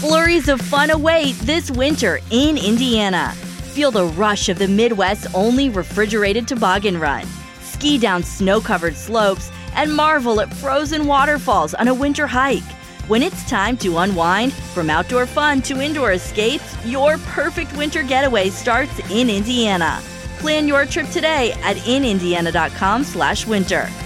Flurries of fun await this winter in Indiana. Feel the rush of the Midwest's only refrigerated toboggan run. Ski down snow-covered slopes and marvel at frozen waterfalls on a winter hike. When it's time to unwind, from outdoor fun to indoor escapes, your perfect winter getaway starts in Indiana. Plan your trip today at inindiana.com/winter.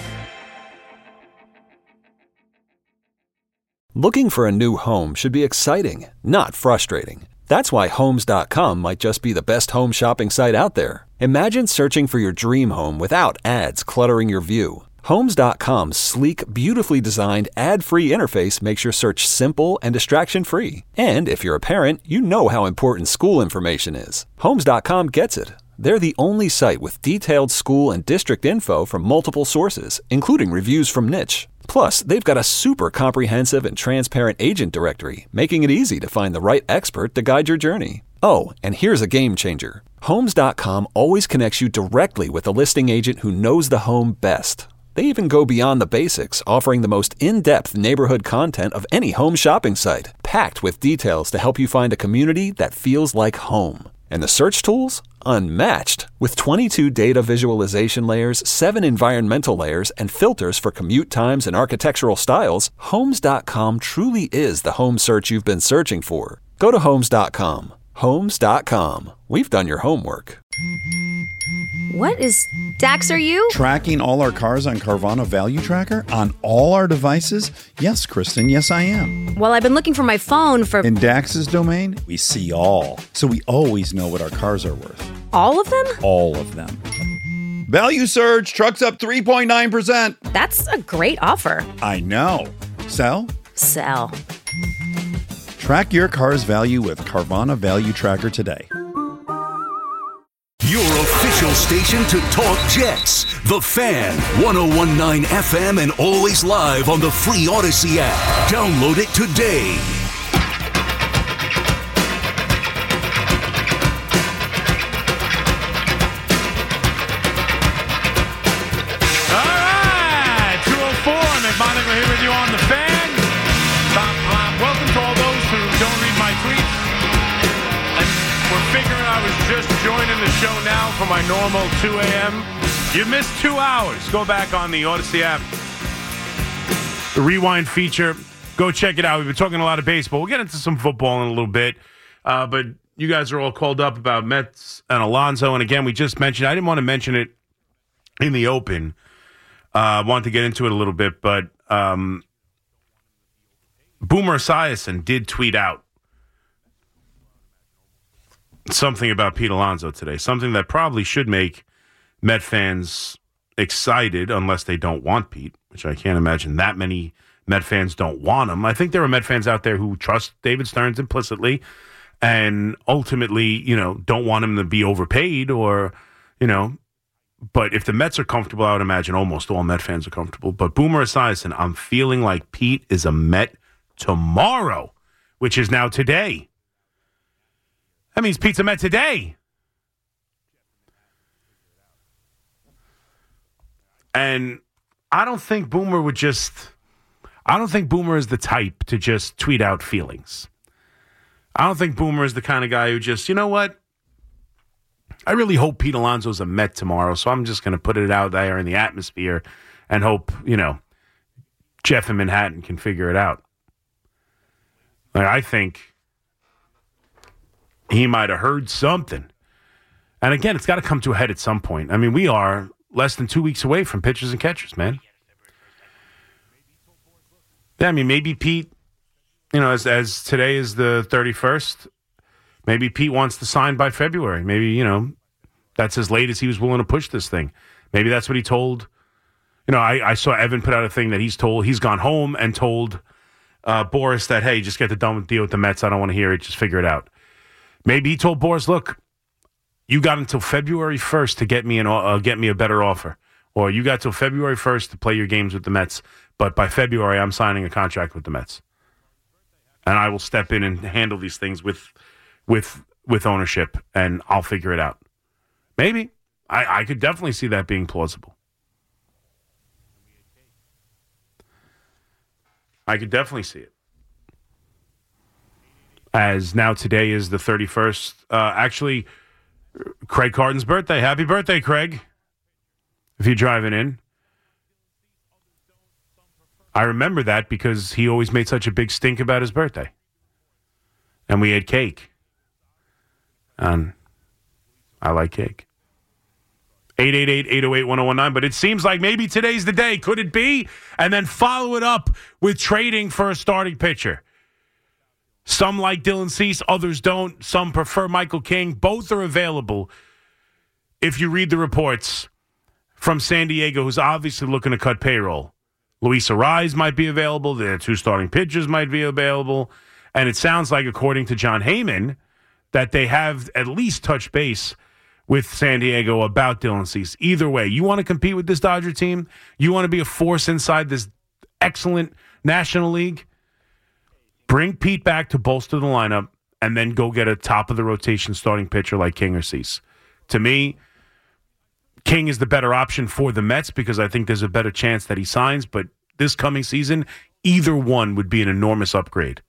Looking for a new home should be exciting, not frustrating. That's why Homes.com might just be the best home shopping site out there. Imagine searching for your dream home without ads cluttering your view. Homes.com's sleek, beautifully designed, ad-free interface makes your search simple and distraction-free. And if you're a parent, you know how important school information is. Homes.com gets it. They're the only site with detailed school and district info from multiple sources, including reviews from Niche. Plus, they've got a super comprehensive and transparent agent directory, making it easy to find the right expert to guide your journey. Oh, and here's a game changer. Homes.com always connects you directly with a listing agent who knows the home best. They even go beyond the basics, offering the most in-depth neighborhood content of any home shopping site, packed with details to help you find a community that feels like home. And the search tools? Unmatched. With 22 data visualization layers, 7 environmental layers, and filters for commute times and architectural styles, Homes.com truly is the home search you've been searching for. Go to Homes.com. Homes.com. We've done your homework. What is... Dax, are you? Tracking all our cars on Carvana Value Tracker on all our devices? Yes, Kristen, yes I am. Well, I've been looking for my phone for... In Dax's domain, we see all. So we always know what our cars are worth. All of them? All of them. Value surge, trucks up 3.9%. That's a great offer. I know. Sell? Sell. Track your car's value with Carvana Value Tracker today. Your official station to talk Jets. The Fan, 101.9 FM and always live on the free Odyssey app. Download it today. All right, 2:04. Nick Monaco here with you on The Fan. Welcome to all those who don't read my tweets. We're figuring I was just joining the show now for my normal 2 a.m. You missed 2 hours. Go back on the Odyssey app. The rewind feature. Go check it out. We've been talking a lot of baseball. We'll get into some football in a little bit. But you guys are all called up about Mets and Alonso. And again, we just mentioned, I didn't want to mention it in the open. I wanted to get into it a little bit. But Boomer Esiason did tweet out something about Pete Alonso today, something that probably should make Met fans excited unless they don't want Pete, which I can't imagine that many Met fans don't want him. I think there are Met fans out there who trust David Stearns implicitly and ultimately, don't want him to be overpaid or, but if the Mets are comfortable, I would imagine almost all Met fans are comfortable. But Boomer Esiason, I'm feeling like Pete is a Met tomorrow, which is now today. That means Pete's a Met today. And I don't think Boomer is the type to just tweet out feelings. I don't think Boomer is the kind of guy who just, you know what? I really hope Pete Alonso's a Met tomorrow, so I'm just going to put it out there in the atmosphere and hope, Jeff in Manhattan can figure it out. I think he might have heard something. And again, it's got to come to a head at some point. I mean, we are less than 2 weeks away from pitchers and catchers, man. Yeah, I mean, maybe Pete, as today is the 31st, maybe Pete wants to sign by February. Maybe, that's as late as he was willing to push this thing. Maybe that's what he told. I saw Evan put out a thing that he's gone home and told Boris that, hey, just get the done deal with the Mets. I don't want to hear it. Just figure it out. Maybe he told Boris, look, you got until February 1st to get me a better offer. Or you got till February 1st to play your games with the Mets. But by February, I'm signing a contract with the Mets. And I will step in and handle these things with ownership, and I'll figure it out. Maybe. I could definitely see that being plausible. I could definitely see it. as now today is the 31st. Actually, Craig Carton's birthday. Happy birthday, Craig, if you're driving in. I remember that because he always made such a big stink about his birthday. And we had cake. And I like cake. 888-808-1019. But it seems like maybe today's the day. Could it be? And then follow it up with trading for a starting pitcher. Some like Dylan Cease, others don't. Some prefer Michael King. Both are available if you read the reports from San Diego, who's obviously looking to cut payroll. Luis Arraez might be available. Their 2 starting pitchers might be available. And it sounds like, according to John Heyman, that they have at least touched base with San Diego about Dylan Cease. Either way, you want to compete with this Dodger team? You want to be a force inside this excellent National League? Bring Pete back to bolster the lineup and then go get a top-of-the-rotation starting pitcher like King or Cease. To me, King is the better option for the Mets because I think there's a better chance that he signs. But this coming season, either one would be an enormous upgrade.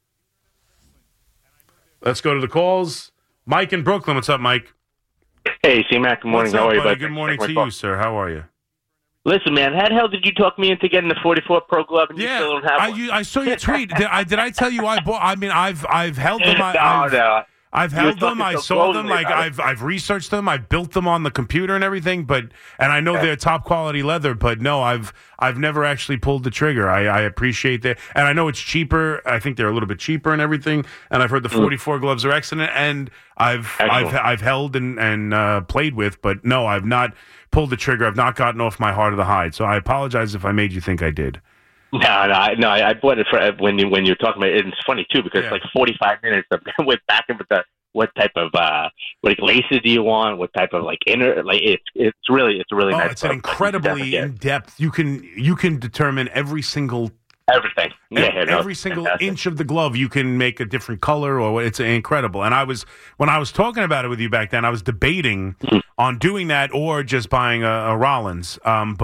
Let's go to the calls. Mike in Brooklyn. What's up, Mike? Hey, C-Mac. Good morning. What's up, how are you, buddy? buddy? Good morning to you, sir. How are you? Listen, man, how the hell did you talk me into getting the 44 Pro Glove and you still don't have one? I saw your tweet. Did I tell you I bought? I mean, I've held them. I've held them. I saw them. Like I've researched them. I built them on the computer and everything. And I know they're top quality leather. But no, I've never actually pulled the trigger. I appreciate that, and I know it's cheaper. I think they're a little bit cheaper and everything. And I've heard the 44 gloves are excellent. And I've held and played with. But no, I've not pulled the trigger. I've not gotten off my heart of the hide. So I apologize if I made you think I did. No. I bought it for when you were talking about it. It's funny too because it's like 45 minutes of with back and with the what type of like laces do you want? What type of like inner like it's really nice. It's incredibly in depth. You can determine every single everything. Every single inch of the glove you can make a different color or it's incredible. And when I was talking about it with you back then, I was debating on doing that or just buying a Rollins.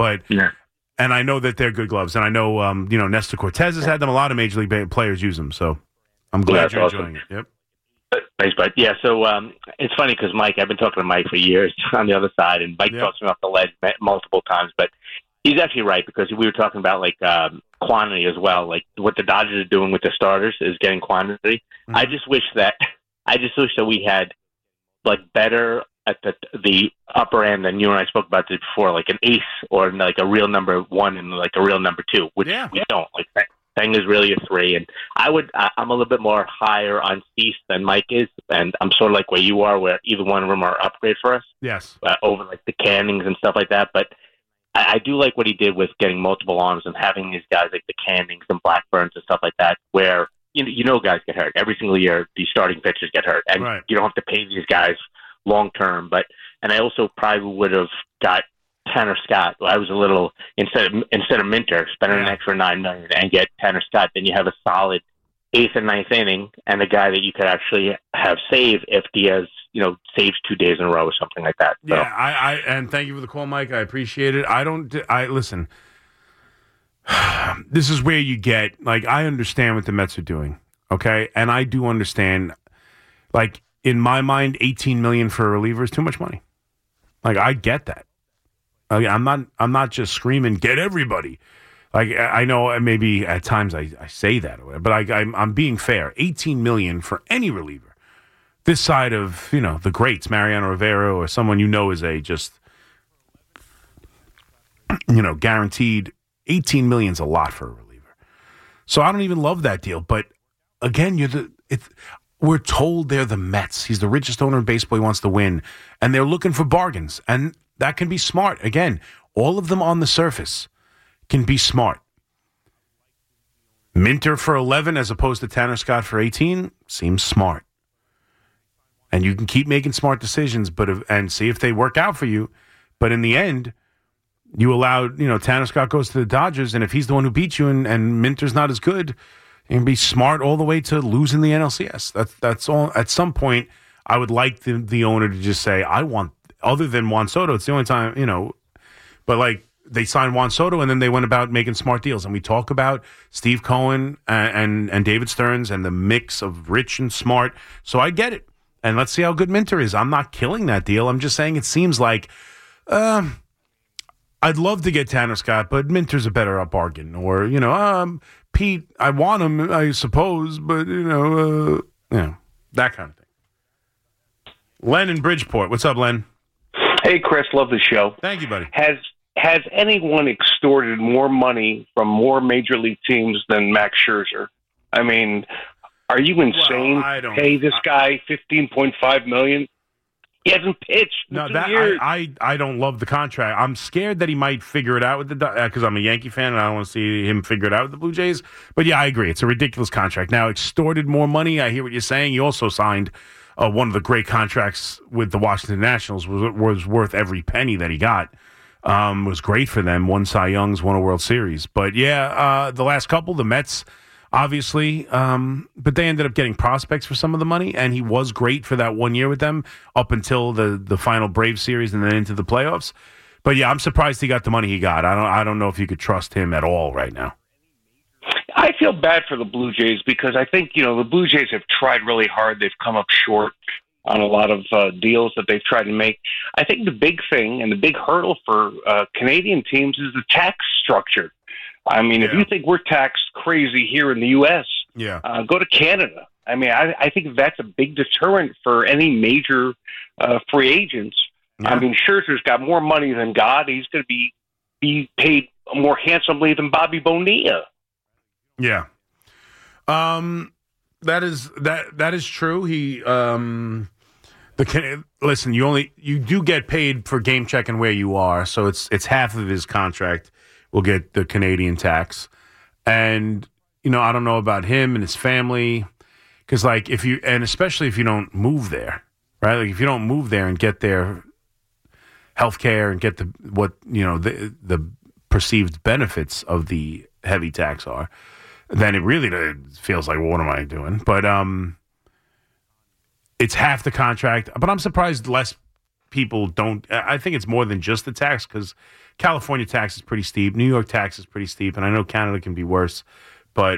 And I know that they're good gloves. And I know, Nestor Cortez has had them. A lot of Major League players use them. So I'm glad you're enjoying it. Yep. Thanks, bud. Yeah, so it's funny because Mike, I've been talking to Mike for years on the other side, and Mike talks me off the ledge multiple times. But he's actually right because we were talking about, like, quantity as well. Like, what the Dodgers are doing with their starters is getting quantity. Mm-hmm. I just wish that we had, like, better at the upper end than you and I spoke about this before, like an ace or like a real number 1 and like a real number 2, which we don't. Like Thing is really a 3, and I'm a little bit more higher on Cease than Mike is, and I'm sort of like where you are, where either one of them are upgrade for us. Yes, over like the Cannings and stuff like that. But I do like what he did with getting multiple arms and having these guys like the Cannings and Blackburns and stuff like that, where you know guys get hurt every single year. These starting pitchers get hurt, and you don't have to pay these guys long term. And I also probably would have got Tanner Scott. I was a little instead of Minter spending an extra $9 million and get Tanner Scott. Then you have a solid 8th and 9th inning and a guy that you could actually have save if Diaz saves 2 days in a row or something like that. So. Yeah, and thank you for the call, Mike. I appreciate it. Listen. This is where you get I understand what the Mets are doing, okay, and I do understand. In my mind, $18 million for a reliever is too much money. I get that. I'm not just screaming, get everybody. I know maybe at times I say that, but I'm being fair. $18 million for any reliever. This side of, the greats, Mariano Rivera or someone is a just, guaranteed. $18 million is a lot for a reliever. So I don't even love that deal. But again, we're told they're the Mets. He's the richest owner in baseball. He wants to win. And they're looking for bargains. And that can be smart. Again, all of them on the surface can be smart. Minter for 11 as opposed to Tanner Scott for 18 seems smart. And you can keep making smart decisions and see if they work out for you. But in the end, you allowed, Tanner Scott goes to the Dodgers, and if he's the one who beats you and Minter's not as good, you can be smart all the way to losing the NLCS. That's all. At some point, I would like the owner to just say, I want, other than Juan Soto, it's the only time, but they signed Juan Soto, and then they went about making smart deals. And we talk about Steve Cohen and David Stearns and the mix of rich and smart. So I get it. And let's see how good Minter is. I'm not killing that deal. I'm just saying it seems like I'd love to get Tanner Scott, but Minter's a better bargain. Or, Pete, I want him, I suppose, but, that kind of thing. Len in Bridgeport. What's up, Len? Hey, Chris. Love the show. Thank you, buddy. Has anyone extorted more money from more major league teams than Max Scherzer? I mean, are you insane? Well, pay this guy $15.5 million? He hasn't pitched in 2 years. I don't love the contract. I'm scared that he might figure it out with because I'm a Yankee fan and I don't want to see him figure it out with the Blue Jays. But yeah, I agree. It's a ridiculous contract. Now, extorted more money. I hear what you're saying. He also signed one of the great contracts with the Washington Nationals. Was worth every penny that he got. Was great for them. Won Cy Youngs, won a World Series. But yeah, the last couple, the Mets. Obviously, but they ended up getting prospects for some of the money, and he was great for that 1 year with them up until the final Braves series and then into the playoffs. But yeah, I'm surprised he got the money he got. I don't know if you could trust him at all right now. I feel bad for the Blue Jays because I think the Blue Jays have tried really hard. They've come up short on a lot of deals that they've tried to make. I think the big thing and the big hurdle for Canadian teams is the tax structure. I mean, if you think we're taxed crazy here in the U.S., go to Canada. I mean, I think that's a big deterrent for any major free agents. Yeah. I mean, Scherzer's got more money than God. He's going to be paid more handsomely than Bobby Bonilla. Yeah, that is true. He listen. You do get paid for game checking where you are, so it's half of his contract. Will get the Canadian tax. And, I don't know about him and his family. Because, especially if you don't move there, right? Like, if you don't move there and get their health care and get the perceived benefits of the heavy tax are, then it really feels like, well, what am I doing? But it's half the contract. But I'm surprised less people don't. I think it's more than just the tax because California tax is pretty steep. New York tax is pretty steep, and I know Canada can be worse. But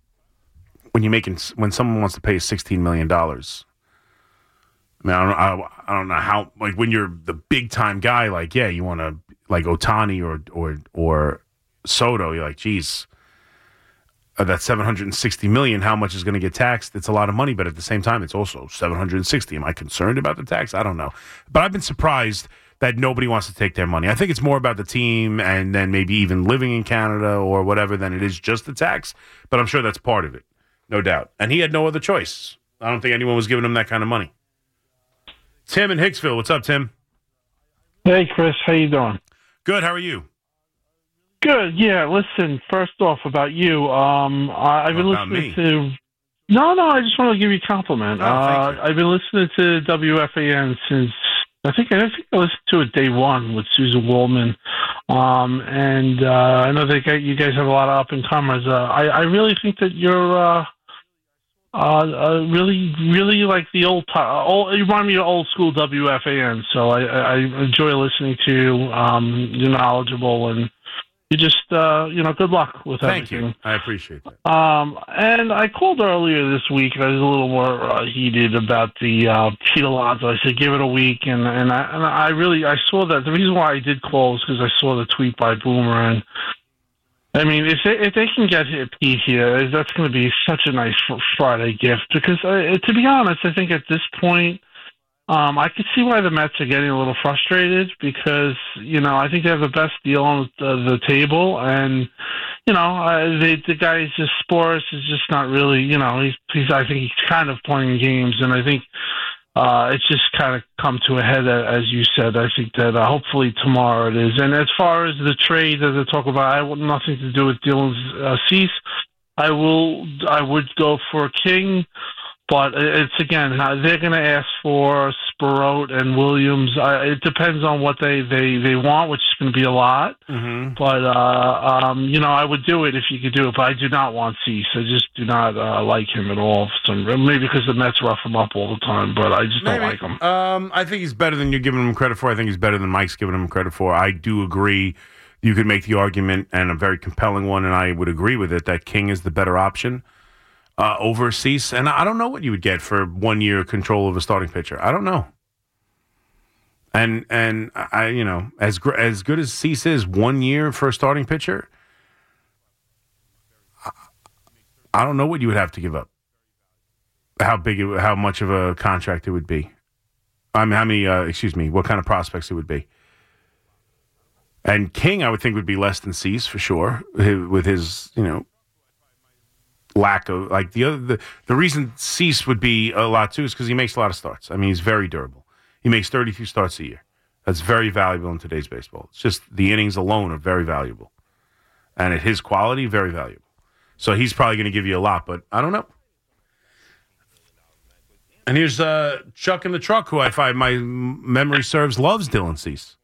when someone wants to pay $16 million, I mean, I don't know how. Like when you're the big time guy, you want to Ohtani or Soto. You're like, geez, that $760 million. How much is going to get taxed? It's a lot of money, but at the same time, it's also $760. Am I concerned about the tax? I don't know, but I've been surprised that nobody wants to take their money. I think it's more about the team and then maybe even living in Canada or whatever than it is just the tax. But I'm sure that's part of it, no doubt. And he had no other choice. I don't think anyone was giving him that kind of money. Tim in Hicksville. What's up, Tim? Hey, Chris. How you doing? Good. How are you? Good. Yeah. Listen, first off about you, I've been listening to... No, I just want to give you a compliment. Thank you. I've been listening to WFAN since... I think I listened to it day one with Susan Waldman, and I know you guys have a lot of up and comers. I really think that you're really like the old. You remind me of old school WFAN, so I enjoy listening to you. You're knowledgeable and you just good luck with everything. Thank you. I appreciate that. And I called earlier this week. I was a little more heated about the Pete Alonso. I said give it a week, and I saw that. The reason why I did call is because I saw the tweet by Boomer, and I mean if they can get Pete here, that's going to be such a nice Friday gift. Because to be honest, I think at this point. I could see why the Mets are getting a little frustrated because, I think they have the best deal on the table. And, the guy is just Sporus is just not really, I think he's kind of playing games. And I think it's just kind of come to a head, as you said. I think that hopefully tomorrow it is. And as far as the trade that they talk about, I want nothing to do with Dylan Cease. I would go for King. But it's, again, they're going to ask for Sproat and Williams. It depends on what they want, which is going to be a lot. Mm-hmm. But, I would do it if you could do it. But I do not want Cease. I just do not like him at all. Maybe because the Mets rough him up all the time, but I just don't like him. I think he's better than you're giving him credit for. I think he's better than Mike's giving him credit for. I do agree. you could make the argument, and a very compelling one, and I would agree with it, that King is the better option over Cease. And I don't know what you would get for 1 year control of a starting pitcher. I don't know. And I, as good as Cease is, 1 year for a starting pitcher, I don't know what you would have to give up. How much of a contract it would be. I mean, what kind of prospects it would be. And King, I would think, would be less than Cease for sure, with his, lack of, like, the reason Cease would be a lot too is because he makes a lot of starts. I mean, he's very durable. He makes 32 starts a year. That's very valuable in today's baseball. It's just the innings alone are very valuable. And at his quality, very valuable. So he's probably going to give you a lot, but I don't know. And here's Chuck in the truck, who, if my memory serves, loves Dylan Cease.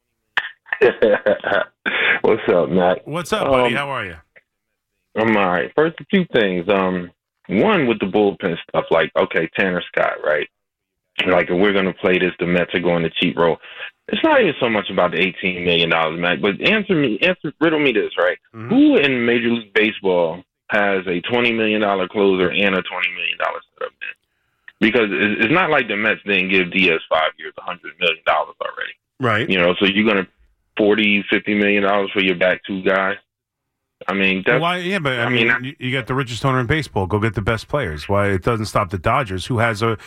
What's up, Matt? What's up, buddy? How are you? I'm all right. First, a few things. One, with the bullpen stuff, like, okay, Tanner Scott, right? Like, if we're going to play this, the Mets are going to cheat roll. It's not even so much about the $18 million, Matt, but riddle me this, right? Mm-hmm. Who in Major League Baseball has a $20 million closer and a $20 million setup man? Because it's not like the Mets didn't give Diaz 5 years, $100 million already. Right. So you're going to $40, $50 million for your back two guys? I mean, that's... Why? Yeah, but I mean, you got the richest owner in baseball. Go get the best players. Why it doesn't stop the Dodgers, who has a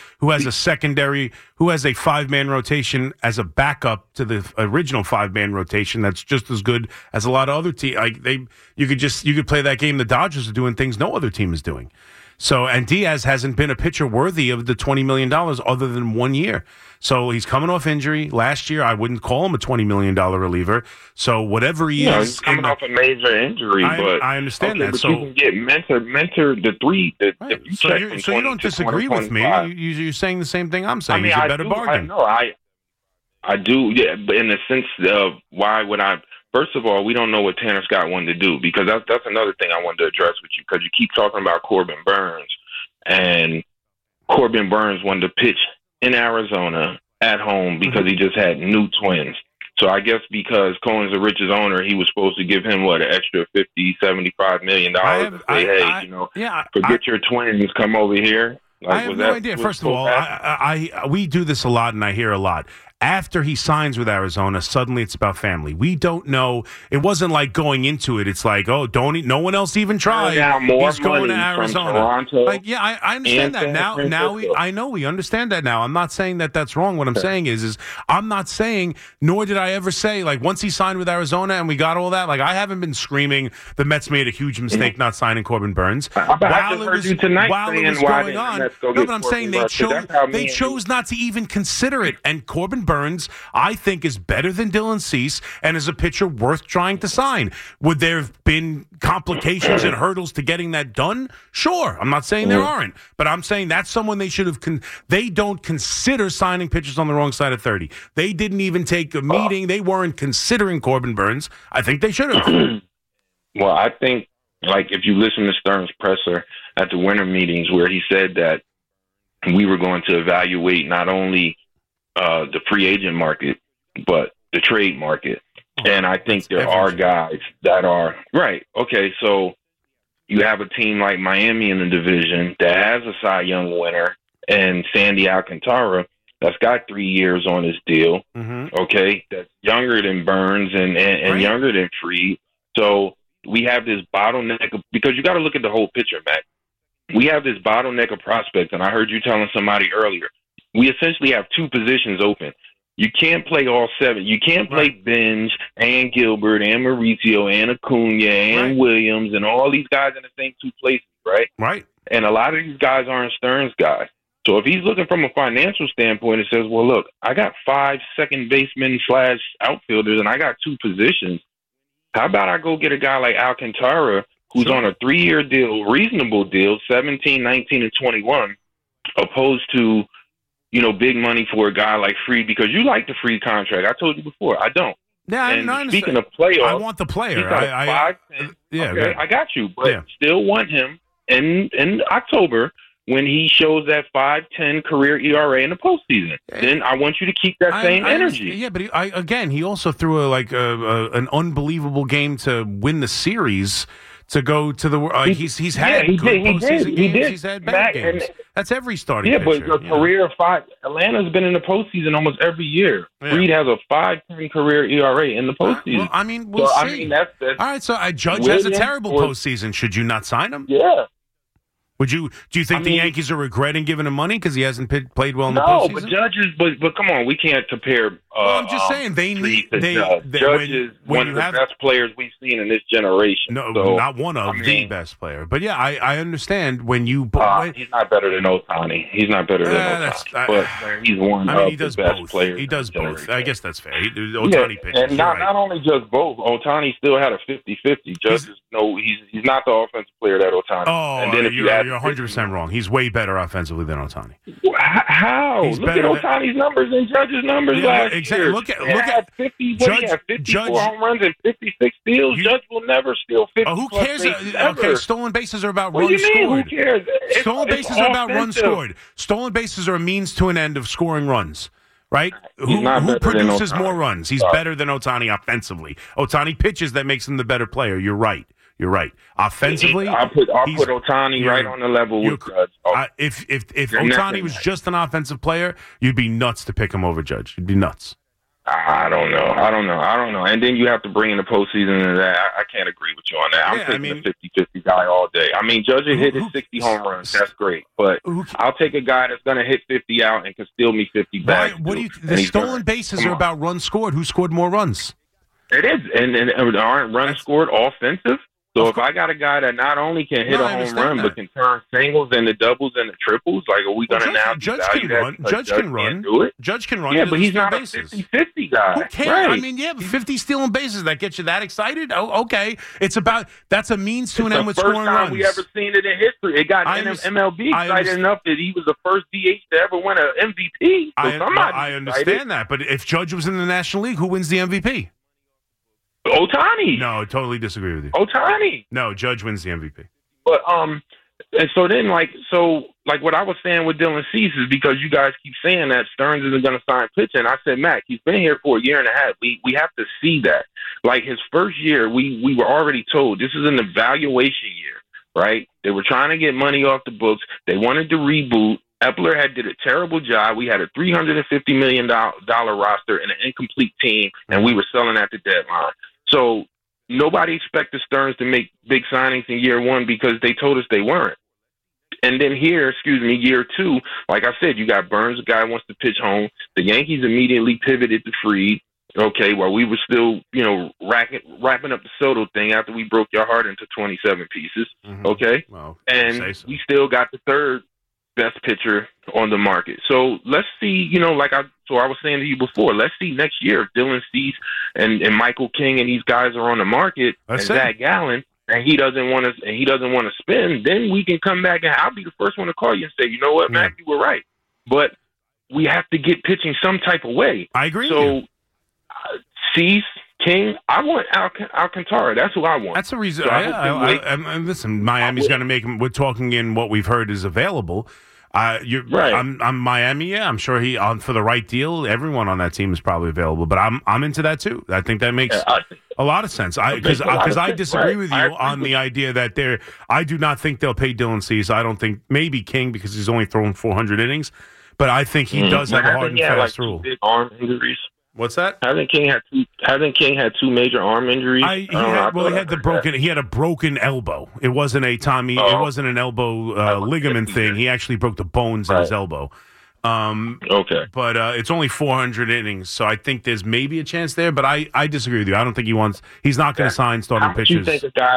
5-man rotation as a backup to the original 5-man rotation that's just as good as a lot of other teams. Like you could play that game. The Dodgers are doing things no other team is doing. So, and Diaz hasn't been a pitcher worthy of the $20 million other than 1 year. So he's coming off injury. Last year, I wouldn't call him a $20 million reliever. So whatever he is. He's coming off a major injury. I understand that. But so you can get mentor the three. Right. So you don't disagree with me. You're saying the same thing I'm saying. He's a better bargain. I do, yeah. But in the sense of why would I... First of all, we don't know what Tanner Scott wanted to do, because that's another thing I wanted to address with you, because you keep talking about Corbin Burns, and Corbin Burns wanted to pitch in Arizona at home because he just had new twins. So I guess because Cohen's the richest owner, he was supposed to give him, an extra $50-75 million to say, forget your twins, come over here. Like, I have no idea. First of all, we do this a lot, and I hear a lot. After he signs with Arizona, suddenly it's about family. We don't know. It wasn't like going into it. It's like, no one else even tried. He's going to Arizona. Toronto, I understand that now. I know we understand that now. I'm not saying that that's wrong. What I'm saying is I'm not saying, nor did I ever say, like, once he signed with Arizona and we got all that, like, I haven't been screaming the Mets made a huge mistake not signing Corbin Burns. While it was going on. No, but I'm saying they chose not to even consider it. And Corbin Burns, I think, is better than Dylan Cease and is a pitcher worth trying to sign. Would there have been complications and hurdles to getting that done? Sure. I'm not saying there aren't, but I'm saying that's someone they should have. They don't consider signing pitchers on the wrong side of 30. They didn't even take a meeting. They weren't considering Corbin Burns. I think they should have. Well, I think, like, if you listen to Stern's presser at the winter meetings where he said that we were going to evaluate not only the free agent market, but the trade market. And I think there are guys that are right. Okay, so you have a team like Miami in the division that has a Cy Young winner and Sandy Alcantara that's got 3 years on his deal. Mm-hmm. Okay, that's younger than Burns and younger than Fried. So we have this bottleneck because you got to look at the whole picture, Matt. We have this bottleneck of prospects, and I heard you telling somebody earlier. We essentially have two positions open. You can't play all seven. You can't play Benj and Gilbert and Mauricio and Acuna and Williams and all these guys in the same two places, right? Right. And a lot of these guys aren't Stearns guys. So if he's looking from a financial standpoint, it says, well, look, I got 5 second basemen / outfielders, and I got 2 positions. How about I go get a guy like Alcantara, who's on a 3-year deal, reasonable deal, 17, 19, and 21, opposed to, big money for a guy like Fried, because you like the Fried contract. I told you before, I don't. Yeah, I speaking of playoffs, I want the player. I got you, but still want him in October when he shows that 5.10 career ERA in the postseason. Then I want you to keep that same energy. Yeah, but he also threw an unbelievable game to win the series. To go to the he's had good postseason games. He's had bad games. That's every starting pitcher. Yeah, but a career of 5. Atlanta's been in the postseason almost every year. Yeah. Reed has a 5.10 career ERA in the postseason. We'll see. That's all right. So Judge has a terrible postseason. Should you not sign him? Yeah. Do you think the Yankees are regretting giving him money because he hasn't played well in the postseason? No, but Judge is. But come on, we can't compare. I'm just saying they need. Judge is one of the best players we've seen in this generation. No, so, not one of the best player. But yeah, I understand when you. He's not better than Ohtani. He's not better than Ohtani. But he's one of the best players. He does both. I guess that's fair. Ohtani pitches. And not only just both. Ohtani still had a 50-50. Judge is he's not the offensive player that Ohtani. Oh, and then you're 100% wrong. He's way better offensively than Ohtani. How? Look at Ohtani's numbers and Judge's numbers last year. Look at 50. Judge, he had 54 home runs and 56 steals. Judge will never steal 50. Who cares? Okay, stolen bases are about runs scored. Who cares? Stolen bases are about runs scored. Stolen bases are a means to an end of scoring runs. Right? Who produces more runs? He's better than Ohtani offensively. Ohtani pitches that makes him the better player. You're right. Offensively, I'll put Ohtani right on the level with Judge. If Ohtani was just an offensive player, you'd be nuts to pick him over Judge. You'd be nuts. I don't know. And then you have to bring in the postseason into that. I can't agree with you on that. I'm taking the 50-50 guy all day. I mean, Judge hit his 60 home runs. That's great. But I'll take a guy that's going to hit 50 out and can steal me 50 back. The stolen bases are about runs scored. Who scored more runs? It is. And aren't runs scored offensive? So if I got a guy that not only can hit a home run, but can turn singles and the doubles and the triples, are we going to now Judge can run? Judge can run. Do it? Judge can run. Yeah, but he's not a 50-50 guy. Who cares? Right. I mean, 50 stealing bases, that gets you that excited? Oh, okay. That's a means to an end with scoring runs. It's the first time we ever seen it in history. It got MLB excited enough that he was the first DH to ever win an MVP. I understand that, but if Judge was in the National League, who wins the MVP? Ohtani. No, I totally disagree with you. Ohtani. No, Judge wins the MVP. But and so then what I was saying with Dylan Cease is because you guys keep saying that Stearns isn't going to sign pitching. I said, Mac, he's been here for a year and a half. We have to see that. Like his first year, we were already told this is an evaluation year, right? They were trying to get money off the books. They wanted to reboot. Epler did a terrible job. We had a $350 million roster and an incomplete team, and we were selling at the deadline. So nobody expected Stearns to make big signings in year one because they told us they weren't. And then year two, like I said, you got Burns, a guy who wants to pitch home. The Yankees immediately pivoted to Fried, while we were still, wrapping up the Soto thing after we broke your heart into 27 pieces, Well, and we still got the third best pitcher on the market. So let's see, I was saying to you before, let's see next year if Dylan Cease and Michael King and these guys are on the market and Zach Gallen and he doesn't want to spend, then we can come back and I'll be the first one to call you and say, you know what, Mac, you were right. But we have to get pitching some type of way. I agree. So Cease, King, I want Alcantara. That's who I want. That's the reason. Listen, Miami's going to make him. We're talking in what we've heard is available. You're right. I'm Miami. Yeah, I'm sure for the right deal, everyone on that team is probably available. But I'm into that too. I think that makes a lot of sense. Because I disagree with you on the idea that I do not think they'll pay Dylan Cease. I don't think maybe King because he's only thrown 400 innings. But I think he does have a hard and fast rule. Big arm injuries. What's that? Hasn't King had two major arm injuries? He had a broken elbow. It wasn't a Tommy. It wasn't an elbow ligament thing. He actually broke the bones in his elbow. Okay. But it's only 400 innings, so I think there's maybe a chance there. But I disagree with you. I don't think he's not going to sign starting pitchers.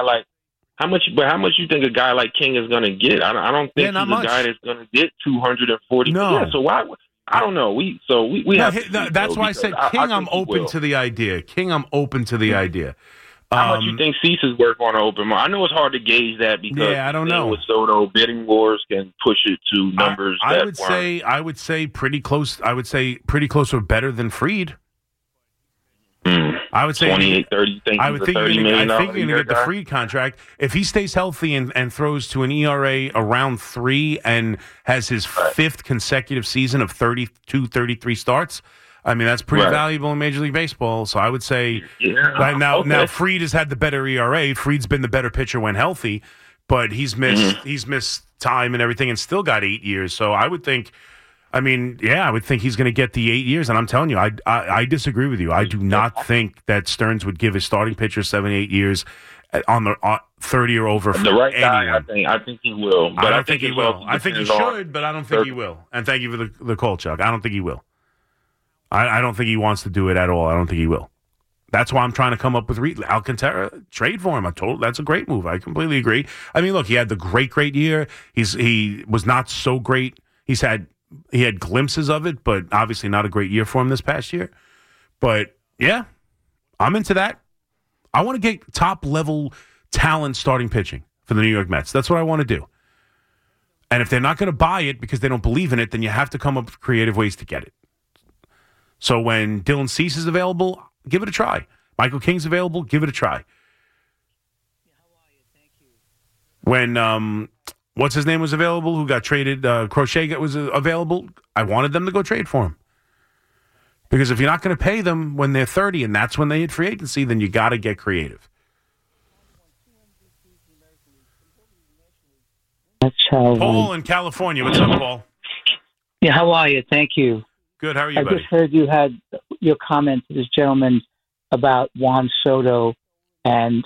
How much you think a guy like King is going to get? I don't think he's a guy that's going to get 240. No. Yeah, so why? I don't know. We have. That's why I said King. I'm open to the idea. King. I'm open to the idea. How much you think Cease is worth on an open market? I know it's hard to gauge that because I don't know. With Soto, bidding wars can push it to numbers. I would say pretty close. I would say pretty close or better than Fried. I would say 28, 30. I would think you're $30 going to million get the guy? Fried contract if he stays healthy and throws to an ERA around 3 and has his fifth consecutive season of 32, 33 starts. I mean, that's pretty valuable in Major League Baseball. So I would say now Fried has had the better ERA. Fried's been the better pitcher when healthy, but he's missed time and everything and still got 8 years. So I would think. I mean, I would think he's going to get the 8 years, and I'm telling you, I disagree with you. I do not think that Stearns would give his starting pitcher 7, 8 years on the 30 or over. The right guy, I think he will. But I don't think he will. I think he should, but I don't think he will. And thank you for the call, Chuck. I don't think he will. I don't think he wants to do it at all. I don't think he will. That's why I'm trying to come up with Alcantara, trade for him. That's a great move. I completely agree. I mean, look, he had the great year. He was not so great. He had glimpses of it, but obviously not a great year for him this past year. But, yeah, I'm into that. I want to get top-level talent starting pitching for the New York Mets. That's what I want to do. And if they're not going to buy it because they don't believe in it, then you have to come up with creative ways to get it. So when Dylan Cease is available, give it a try. Michael King's available, give it a try. When what's his name was available, who got traded, Crochet was available, I wanted them to go trade for him. Because if you're not going to pay them when they're 30 and that's when they hit free agency, then you got to get creative. That's how Paul in California. What's up, Paul? Yeah, how are you? Thank you. Good. How are you, I buddy? just heard you had your comment to this gentleman about Juan Soto and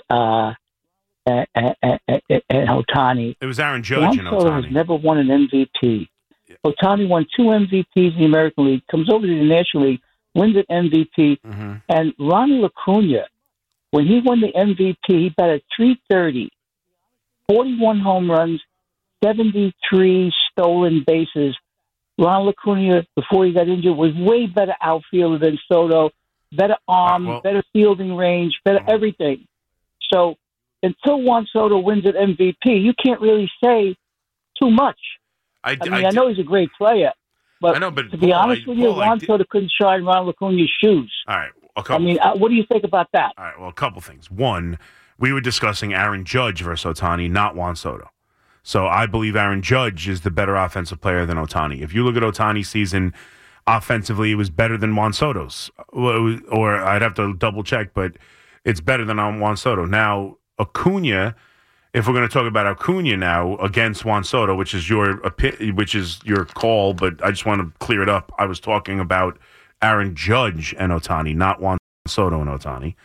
Ohtani. It was Aaron Judge Juan and Soto has Ohtani. never won an MVP. Yeah. Ohtani won 2 MVPs in the American League, comes over to the National League, wins an MVP. Mm-hmm. And Ronald Acuna, when he won the MVP, he batted .330, 41 home runs, 73 stolen bases. Ronald Acuna, before he got injured, was way better outfielder than Soto, better arm, better fielding range, better everything. So until Juan Soto wins an MVP, you can't really say too much. I know he's a great player, but, to be honest with you, Juan Soto couldn't shine Ronald Acuna's shoes. All right. What do you think about that? All right. Well, a couple things. One, we were discussing Aaron Judge versus Ohtani, not Juan Soto. So I believe Aaron Judge is the better offensive player than Ohtani. If you look at Ohtani's season offensively, it was better than Juan Soto's. Or I'd have to double check, but it's better than Juan Soto. Now, Acuna, if we're going to talk about Acuna now against Juan Soto, which is your call, but I just want to clear it up. I was talking about Aaron Judge and Ohtani, not Juan Soto and Ohtani.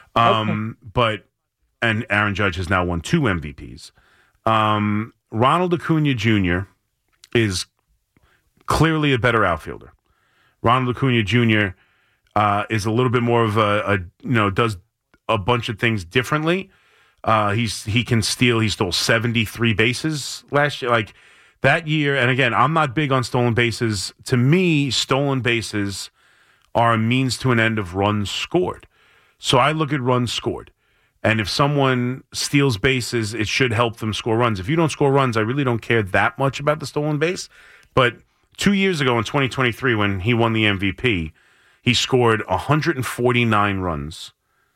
And Aaron Judge has now won 2 MVPs. Ronald Acuna Jr. is clearly a better outfielder. Ronald Acuna Jr. Is a little bit more of does a bunch of things differently. He can steal. He stole 73 bases last year. Like that year, and again, I'm not big on stolen bases. To me, stolen bases are a means to an end of runs scored. So I look at runs scored. And if someone steals bases, it should help them score runs. If you don't score runs, I really don't care that much about the stolen base. But 2 years ago in 2023, when he won the MVP, he scored 149 runs,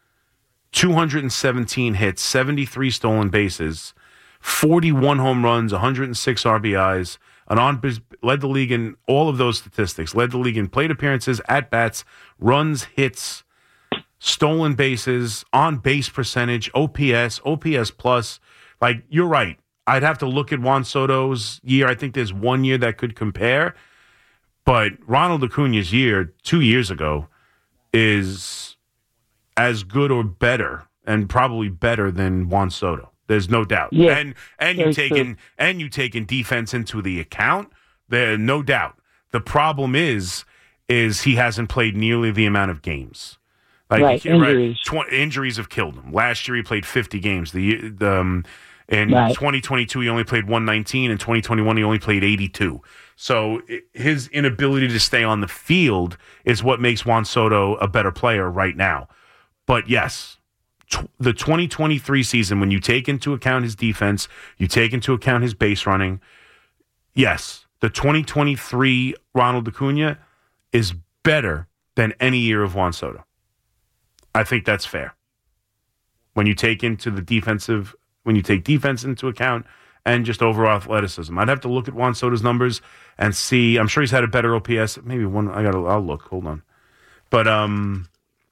217 hits, 73 stolen bases, 41 home runs, 106 RBIs, led the league in all of those statistics, led the league in plate appearances, at-bats, runs, hits, stolen bases, on-base percentage, OPS plus. Like, you're right. I'd have to look at Juan Soto's year. I think there's 1 year that could compare. But Ronald Acuna's year 2 years ago is as good or better, and probably better than Juan Soto. There's no doubt. Yeah, and you taking defense into the account. There, no doubt. The problem is he hasn't played nearly the amount of games. Injuries. Injuries have killed him. Last year he played 50 games. In 2022 he only played 119. In 2021 he only played 82. So his inability to stay on the field is what makes Juan Soto a better player right now. But yes, the 2023 season, when you take into account his defense, you take into account his base running, yes, the 2023 Ronald Acuna is better than any year of Juan Soto. I think that's fair. When you take defense into account and just overall athleticism. I'd have to look at Juan Soto's numbers and see. I'm sure he's had a better OPS. Maybe one. I'll look. Hold on. But I'm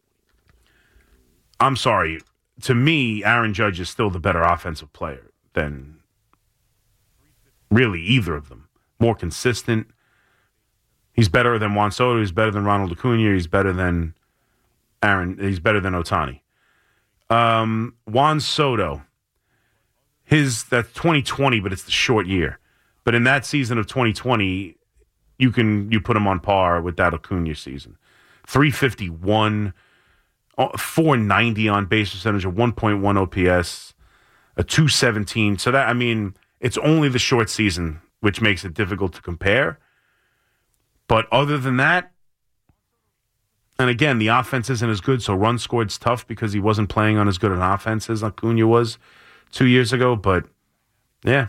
sorry. To me, Aaron Judge is still the better offensive player than really either of them. More consistent. He's better than Juan Soto. He's better than Ronald Acuna. He's better than He's better than Ohtani. Juan Soto. That's 2020, but it's the short year. But in that season of 2020, you put him on par with that Acuna season. 351, 490 on base percentage, a 1.1 OPS, a 217. So that, it's only the short season, which makes it difficult to compare. But other than that, and again, the offense isn't as good, so run scored's tough because he wasn't playing on as good an offense as Acuna was 2 years ago. But, yeah,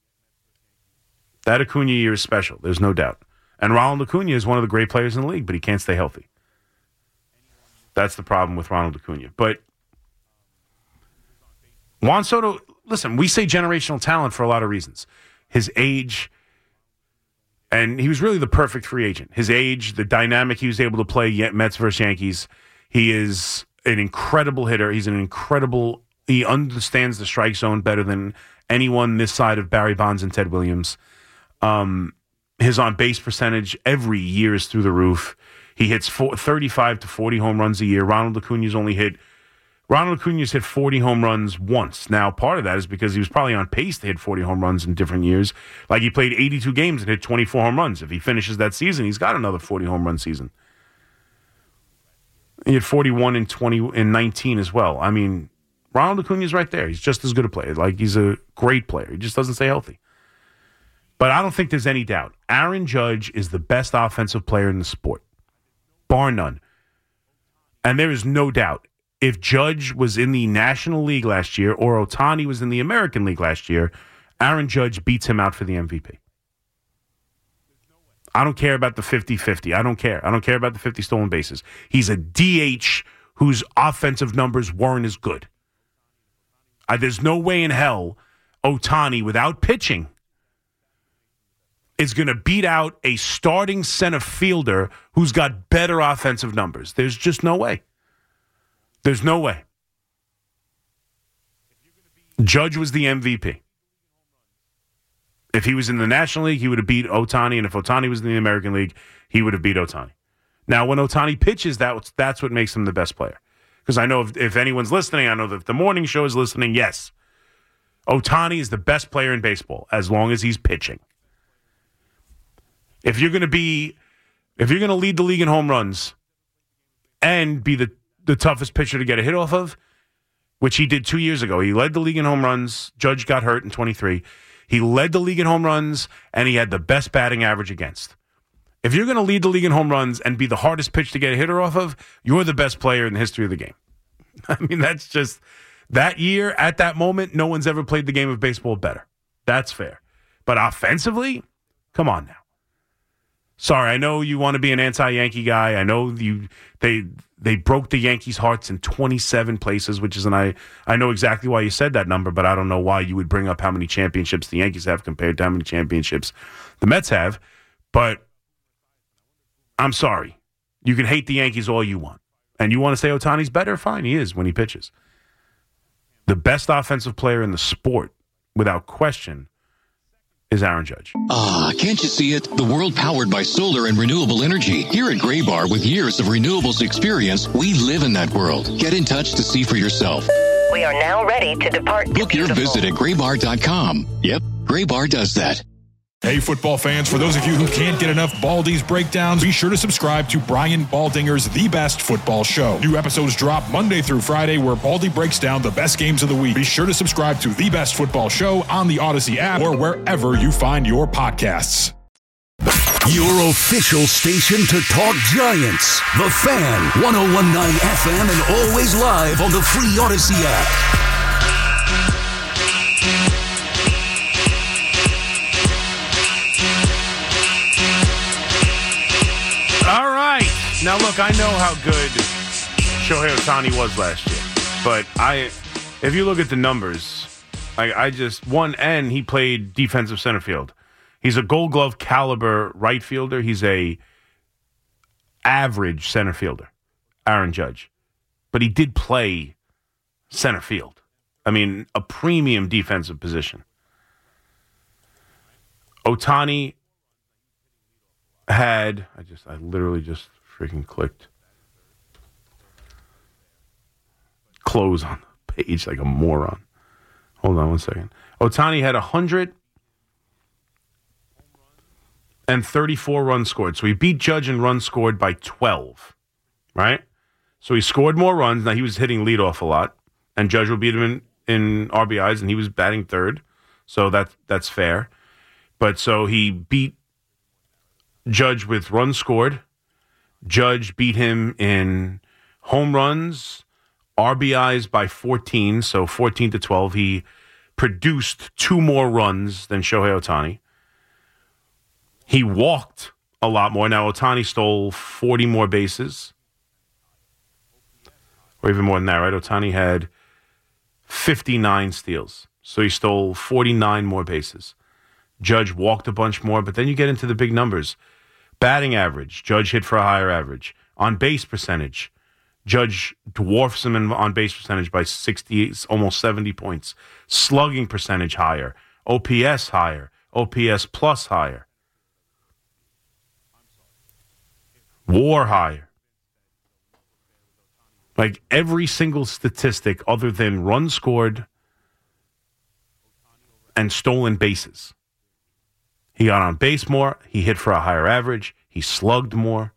that Acuna year is special. There's no doubt. And Ronald Acuna is one of the great players in the league, but he can't stay healthy. That's the problem with Ronald Acuna. But Juan Soto, listen, we say generational talent for a lot of reasons. His age, and he was really the perfect free agent. His age, the dynamic he was able to play Mets versus Yankees. He is an incredible hitter. He understands the strike zone better than anyone this side of Barry Bonds and Ted Williams. His on-base percentage every year is through the roof. He hits 35 to 40 home runs a year. Ronald Acuna's hit 40 home runs once. Now, part of that is because he was probably on pace to hit 40 home runs in different years. Like, he played 82 games and hit 24 home runs. If he finishes that season, he's got another 40 home run season. He had 41 in 19 as well. Ronald Acuna's right there. He's just as good a player. Like, he's a great player. He just doesn't stay healthy. But I don't think there's any doubt. Aaron Judge is the best offensive player in the sport, bar none. And there is no doubt. If Judge was in the National League last year or Ohtani was in the American League last year, Aaron Judge beats him out for the MVP. I don't care about the 50-50. I don't care. I don't care about the 50 stolen bases. He's a DH whose offensive numbers weren't as good. There's no way in hell Ohtani, without pitching, is going to beat out a starting center fielder who's got better offensive numbers. There's just no way. There's no way. Judge was the MVP. If he was in the National League, he would have beat Ohtani, and if Ohtani was in the American League, he would have beat Ohtani. Now, when Ohtani pitches, that's what makes him the best player. Because I know if anyone's listening, I know that if the morning show is listening, yes, Ohtani is the best player in baseball as long as he's pitching. If you're going to lead the league in home runs and be the toughest pitcher to get a hit off of, which he did 2 years ago. He led the league in home runs. Judge got hurt in 23. He led the league in home runs, and he had the best batting average against. If you're going to lead the league in home runs and be the hardest pitch to get a hitter off of, you're the best player in the history of the game. That's just that year, at that moment, no one's ever played the game of baseball better. That's fair. But offensively, come on now. Sorry, I know you want to be an anti-Yankee guy. I know they broke the Yankees' hearts in 27 places, which is, and I know exactly why you said that number, but I don't know why you would bring up how many championships the Yankees have compared to how many championships the Mets have. But I'm sorry. You can hate the Yankees all you want. And you want to say Ohtani's better? Fine, he is when he pitches. The best offensive player in the sport, without question, is Aaron Judge. Can't you see it? The world powered by solar and renewable energy. Here at Graybar, with years of renewables experience, we live in that world. Get in touch to see for yourself. We are now ready to depart. Book your visit at graybar.com. Yep, Graybar does that. Hey, football fans, for those of you who can't get enough Baldy's breakdowns, be sure to subscribe to Brian Baldinger's The Best Football Show. New episodes drop Monday through Friday, where Baldy breaks down the best games of the week. Be sure to subscribe to The Best Football Show on the Odyssey app or wherever you find your podcasts. Your official station to talk Giants. The Fan, 101.9 FM, and always live on the free Odyssey app. All right. Now, look, I know how good Shohei Ohtani was last year. But if you look at the numbers, and he played defensive center field. He's a Gold Glove caliber right fielder. He's a average center fielder, Aaron Judge. But he did play center field. I mean, a premium defensive position. Ohtani had, I literally just freaking clicked close on the page like a moron. Hold on one second. Ohtani had 134 runs scored. So he beat Judge in runs scored by 12, right? So he scored more runs. Now he was hitting leadoff a lot, and Judge will beat him in RBIs, and he was batting third. So that's fair. But so he beat Judge with runs scored. Judge beat him in home runs, RBIs by 14, so 14 to 12. He produced 2 more runs than Shohei Ohtani. He walked a lot more. Now, Ohtani stole 40 more bases. Or even more than that, right? Ohtani had 59 steals. So he stole 49 more bases. Judge walked a bunch more, but then you get into the big numbers. Batting average, Judge hit for a higher average. On base percentage, Judge dwarfs him in on base percentage by 60, almost 70 points. Slugging percentage higher. OPS higher. OPS plus higher. WAR higher. Like every single statistic other than runs scored and stolen bases. He got on base more. He hit for a higher average. He slugged more.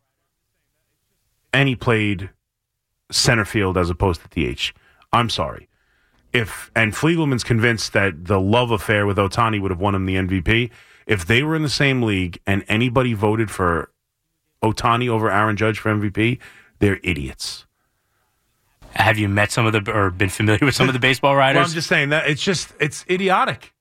And he played center field as opposed to DH. I'm sorry. And Fliegelman's convinced that the love affair with Ohtani would have won him the MVP. If they were in the same league and anybody voted for Ohtani over Aaron Judge for MVP, they're idiots. Have you met or been familiar with some of the baseball writers? Well, I'm just saying that it's idiotic.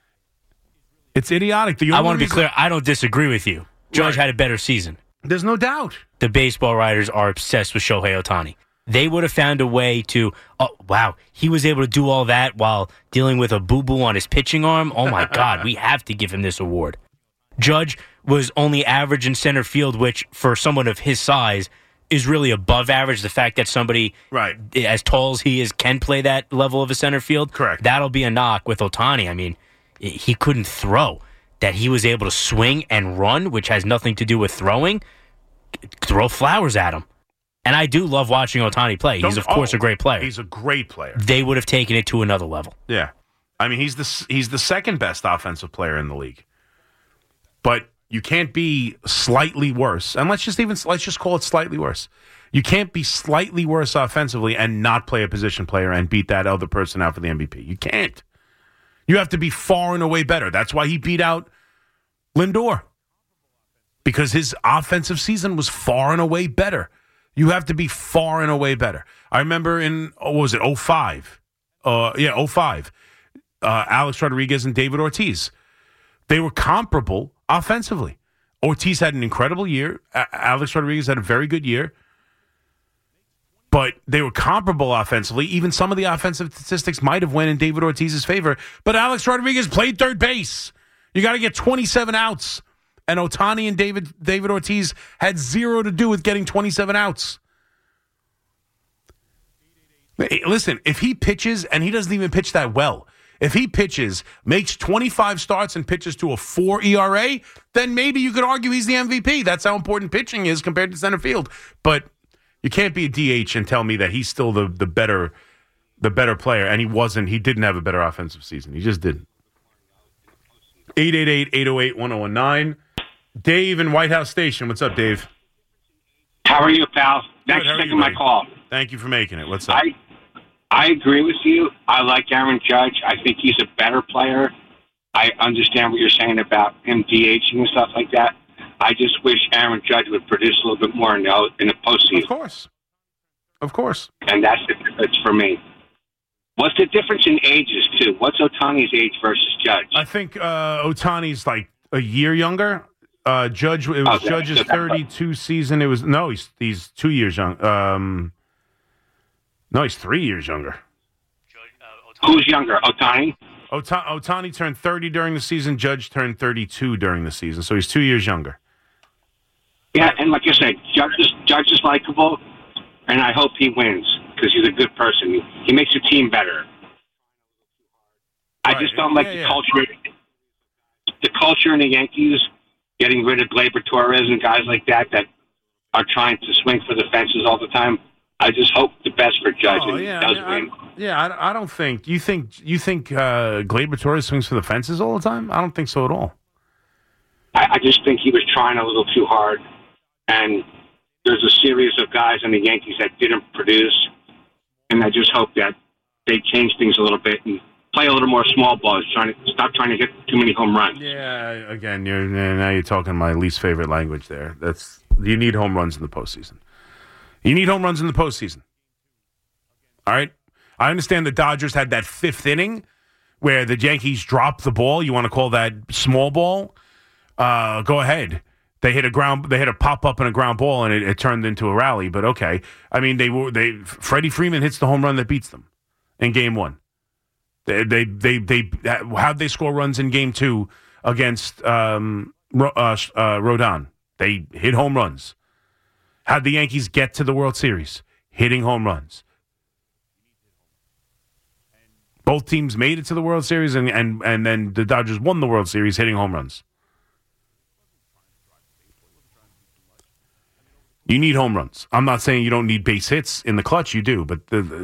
It's idiotic. I want to be clear. I don't disagree with you. Judge had a better season. There's no doubt. The baseball writers are obsessed with Shohei Ohtani. They would have found a way to, he was able to do all that while dealing with a boo-boo on his pitching arm. Oh, my God, we have to give him this award. Judge was only average in center field, which for someone of his size is really above average. The fact that somebody as tall as he is can play that level of a center field, correct. That'll be a knock with Ohtani. I mean, he couldn't throw. That he was able to swing and run, which has nothing to do with throwing, throw flowers at him. And I do love watching Ohtani play. He's, of course, a great player. He's a great player. They would have taken it to another level. Yeah. I mean, he's the second best offensive player in the league. But you can't be slightly worse. And let's just call it slightly worse. You can't be slightly worse offensively and not play a position player and beat that other person out for the MVP. You can't. You have to be far and away better. That's why he beat out Lindor. Because his offensive season was far and away better. You have to be far and away better. I remember in, 05? 05. Alex Rodriguez and David Ortiz. They were comparable offensively. Ortiz had an incredible year. Alex Rodriguez had a very good year. But they were comparable offensively. Even some of the offensive statistics might have went in David Ortiz's favor. But Alex Rodriguez played third base. You got to get 27 outs. And Ohtani and David Ortiz had zero to do with getting 27 outs. Listen, if he pitches, and he doesn't even pitch that well, if he pitches, makes 25 starts and pitches to a 4 ERA, then maybe you could argue he's the MVP. That's how important pitching is compared to center field. But you can't be a DH and tell me that he's still the better player, and he wasn't. He didn't have a better offensive season. He just didn't. 888-808-1019. Dave in White House Station. What's up, Dave? How are you, pal? Thanks for taking my call. Thank you for making it. What's up? I agree with you. I like Aaron Judge. I think he's a better player. I understand what you're saying about him DHing and stuff like that. I just wish Aaron Judge would produce a little bit more in the postseason. Of course. And that's the difference for me. What's the difference in ages, too? What's Ohtani's age versus Judge? I think Ohtani's like a year younger. Judge's 32 season. He's 2 years young. No, he's 3 years younger. Who's younger, Ohtani? Ohtani turned 30 during the season. Judge turned 32 during the season, so he's 2 years younger. Yeah, and like I said, Judge is likable, and I hope he wins because he's a good person. He makes the team better. I just don't like the culture. The culture in the Yankees, getting rid of Gleyber Torres and guys like that are trying to swing for the fences all the time. I just hope the best for Judge and he does win. I don't think you think Gleyber Torres swings for the fences all the time. I don't think so at all. I just think he was trying a little too hard, and there's a series of guys in the Yankees that didn't produce, and I just hope that they change things a little bit and play a little more small ball. Stop trying to hit too many home runs. Yeah, again, now you're talking my least favorite language there. You need home runs in the postseason. You need home runs in the postseason. All right? I understand the Dodgers had that fifth inning where the Yankees dropped the ball. You want to call that small ball? Go ahead. They hit a pop up and a ground ball, and it turned into a rally. But okay, I mean, Freddie Freeman hits the home run that beats them in Game 1. How'd they score runs in Game 2 against Rodon? They hit home runs. How'd the Yankees get to the World Series? Hitting home runs. Both teams made it to the World Series, and then the Dodgers won the World Series hitting home runs. You need home runs. I'm not saying you don't need base hits in the clutch. You do, but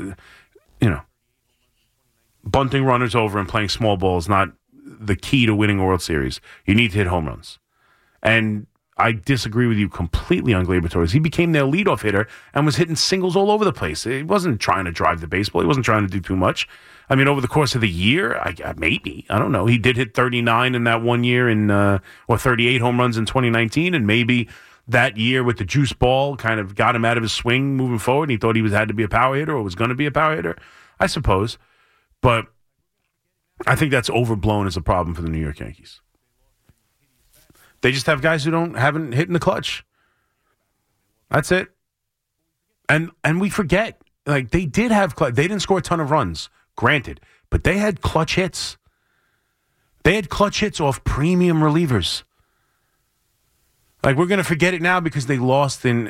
bunting runners over and playing small ball is not the key to winning a World Series. You need to hit home runs. And I disagree with you completely on Gleyber Torres. He became their leadoff hitter and was hitting singles all over the place. He wasn't trying to drive the baseball. He wasn't trying to do too much. I mean, over the course of the year, maybe. I don't know. He did hit 39 in that 1 year or 38 home runs in 2019, and maybe that year with the juice ball kind of got him out of his swing moving forward. And he thought he had to be a power hitter or was going to be a power hitter, I suppose. But I think that's overblown as a problem for the New York Yankees. They just have guys who haven't hit in the clutch. That's it. And we forget, like, they did have clutch. They didn't score a ton of runs, granted, but they had clutch hits. They had clutch hits off premium relievers. Like, we're going to forget it now because they lost in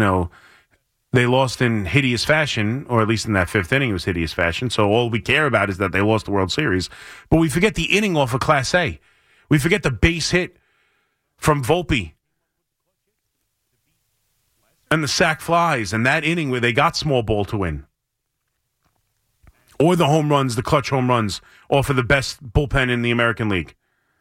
hideous fashion, or at least in that fifth inning it was hideous fashion. So all we care about is that they lost the World Series. But we forget the inning off of Class A. We forget the base hit from Volpe and the sac flies and that inning where they got small ball to win. Or the home runs, the clutch home runs off of the best bullpen in the American League.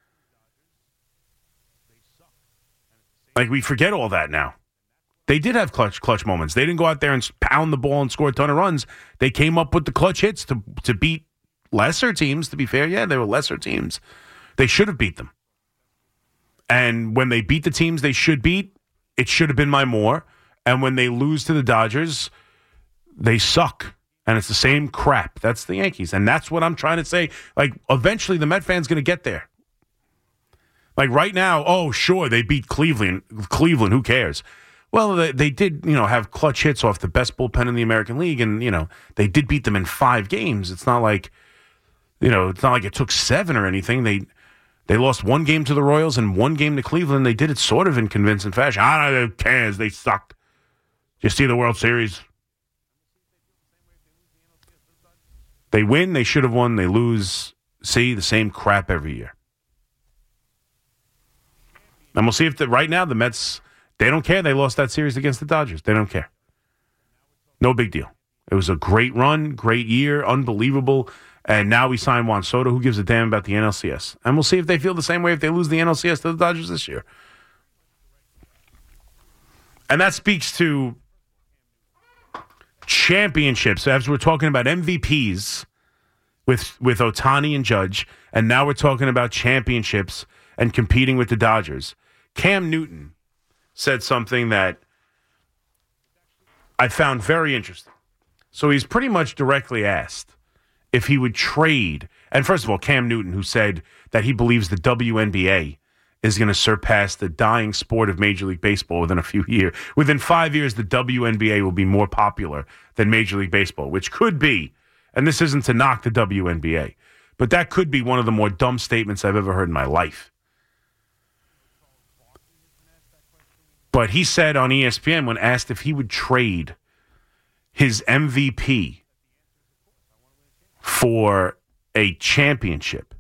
Like, we forget all that now. They did have clutch moments. They didn't go out there and pound the ball and score a ton of runs. They came up with the clutch hits to beat lesser teams, to be fair. Yeah, they were lesser teams. They should have beat them. And when they beat the teams they should beat, it should have been by more. And when they lose to the Dodgers, they suck. And it's the same crap. That's the Yankees. And that's what I'm trying to say. Like, eventually the Met fan's going to get there. Like, right now, oh, sure, they beat Cleveland. Who cares? Well, they did, have clutch hits off the best bullpen in the American League. And, they did beat them in 5 games. It's not like, it took 7 or anything. They lost 1 game to the Royals and 1 game to Cleveland. They did it sort of in convincing fashion. I don't know, who cares? They sucked. You see the World Series? They win, they should have won. They lose. See, the same crap every year. And we'll see if right now the Mets, they don't care. They lost that series against the Dodgers. They don't care. No big deal. It was a great run, great year, unbelievable. And now we sign Juan Soto. Who gives a damn about the NLCS? And we'll see if they feel the same way if they lose the NLCS to the Dodgers this year. And that speaks to championships. As we're talking about MVPs with Ohtani and Judge, and now we're talking about championships and competing with the Dodgers. Cam Newton said something that I found very interesting. So he's pretty much directly asked if he would trade. And first of all, Cam Newton, who said that he believes the WNBA is going to surpass the dying sport of Major League Baseball within a few years. Within 5 years, the WNBA will be more popular than Major League Baseball, which could be, and this isn't to knock the WNBA, but that could be one of the more dumb statements I've ever heard in my life. But he said on ESPN when asked if he would trade his MVP for a championship,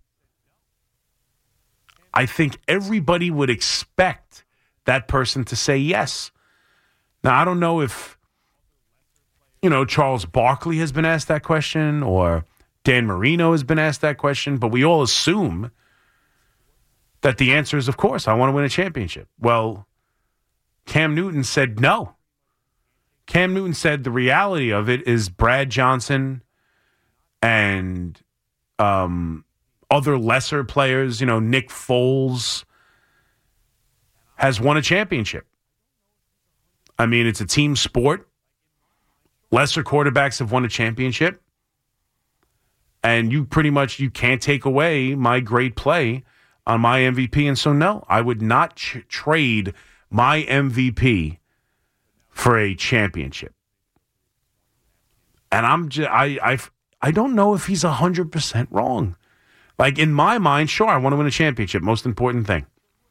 I think everybody would expect that person to say yes. Now, I don't know if, Charles Barkley has been asked that question or Dan Marino has been asked that question, but we all assume that the answer is, of course, I want to win a championship. Well, Cam Newton said no. Cam Newton said the reality of it is Brad Johnson and other lesser players, Nick Foles has won a championship. I mean, it's a team sport. Lesser quarterbacks have won a championship. And you can't take away my great play on my MVP. And so, no, I would not trade my MVP for a championship. And I don't know if he's 100% wrong. Like, in my mind, sure, I want to win a championship. Most important thing.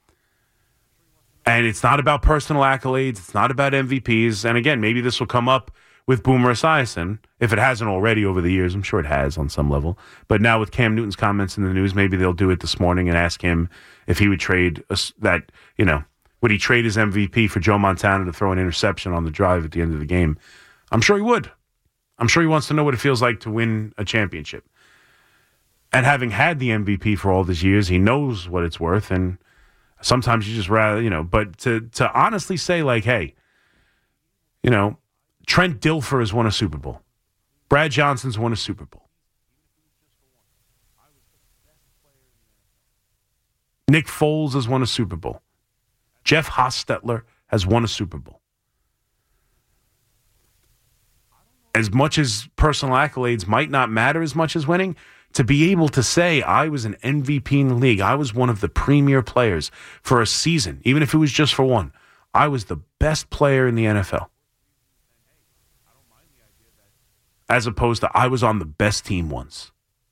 And it's not about personal accolades. It's not about MVPs. And again, maybe this will come up with Boomer Esiason, if it hasn't already over the years. I'm sure it has on some level. But now with Cam Newton's comments in the news, maybe they'll do it this morning and ask him if he would trade would he trade his MVP for Joe Montana to throw an interception on the drive at the end of the game? I'm sure he would. I'm sure he wants to know what it feels like to win a championship. And having had the MVP for all these years, he knows what it's worth. And sometimes you just rather, but to honestly say, like, hey, Trent Dilfer has won a Super Bowl. Brad Johnson's won a Super Bowl. Nick Foles has won a Super Bowl. Jeff Hostetler has won a Super Bowl. As much as personal accolades might not matter as much as winning, to be able to say I was an MVP in the league, I was one of the premier players for a season, even if it was just for one, I was the best player in the NFL. As opposed to I was on the best team once.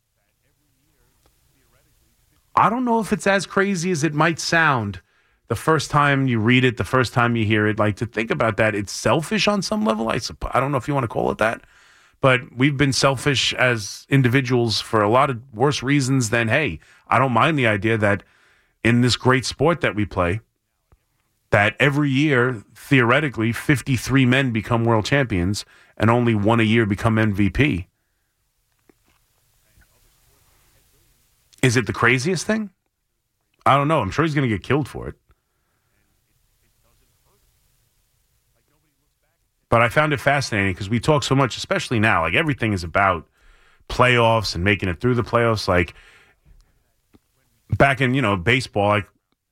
I don't know if it's as crazy as it might sound the first time you read it, the first time you hear it. Like, to think about that, it's selfish on some level. I don't know if you want to call it that. But we've been selfish as individuals for a lot of worse reasons than, hey, I don't mind the idea that in this great sport that we play, that every year, theoretically, 53 men become world champions and only one a year become MVP. Is it the craziest thing? I don't know. I'm sure he's going to get killed for it. But I found it fascinating because we talk so much, especially now, like everything is about playoffs and making it through the playoffs. Like back in, baseball, like,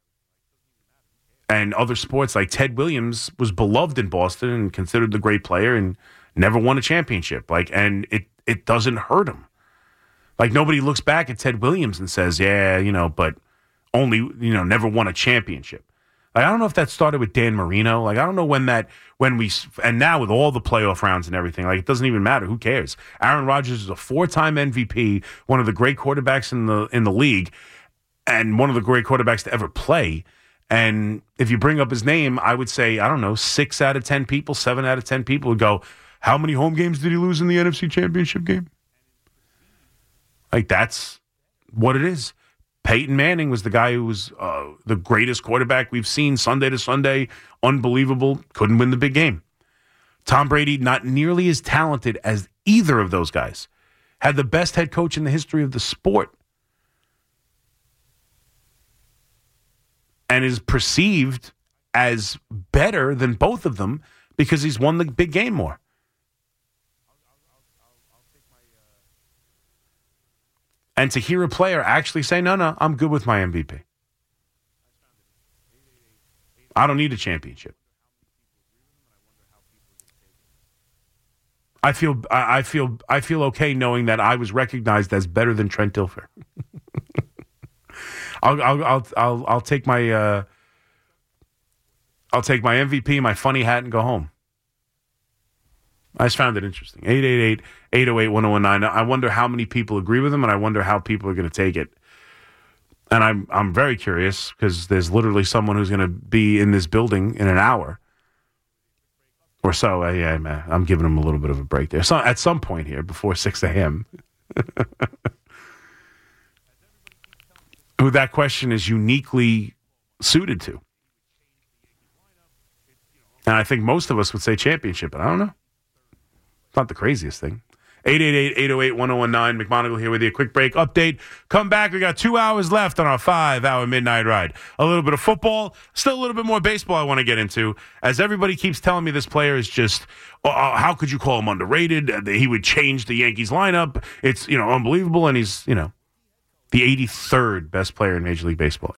and other sports, like Ted Williams was beloved in Boston and considered the great player and never won a championship. Like, and it doesn't hurt him. Like, nobody looks back at Ted Williams and says, yeah, but only, never won a championship. Like, I don't know if that started with Dan Marino. Like, I don't know and now with all the playoff rounds and everything, like, it doesn't even matter. Who cares? Aaron Rodgers is a 4-time MVP, one of the great quarterbacks in the league, and one of the great quarterbacks to ever play. And if you bring up his name, I would say, I don't know, 6 out of 10 people, 7 out of 10 people would go, how many home games did he lose in the NFC Championship game? Like, that's what it is. Peyton Manning was the guy who was the greatest quarterback we've seen Sunday to Sunday. Unbelievable. Couldn't win the big game. Tom Brady, not nearly as talented as either of those guys. Had the best head coach in the history of the sport. And is perceived as better than both of them because he's won the big game more. And to hear a player actually say, no, I'm good with my MVP. I don't need a championship. I feel okay knowing that I was recognized as better than Trent Dilfer. I'll take my MVP, my funny hat, and go home. I just found it interesting. 888-808-1019. I wonder how many people agree with him, and I wonder how people are going to take it. And I'm very curious because there's literally someone who's going to be in this building in an hour or so. Yeah, man, I'm giving him a little bit of a break there. So at some point here before 6 a.m. who that question is uniquely suited to. And I think most of us would say championship, but I don't know. It's not the craziest thing. 888-808-1019. McMonagle here with you. A quick break update. Come back. We got 2 hours left on our 5-hour midnight ride. A little bit of football. Still a little bit more baseball I want to get into. As everybody keeps telling me this player is just, how could you call him underrated? He would change the Yankees lineup. It's, unbelievable. And he's, the 83rd best player in Major League Baseball.